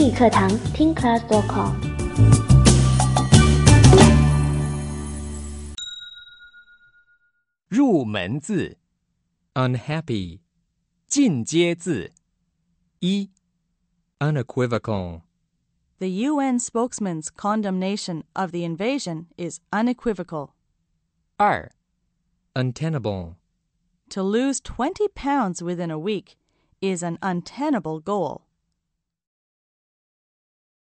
英语课堂听 class.com。 入门字 unhappy, 进阶字一 unequivocal, The UN spokesman's condemnation of the invasion is unequivocal. 二 untenable, To lose 20 pounds within a week is an untenable goal.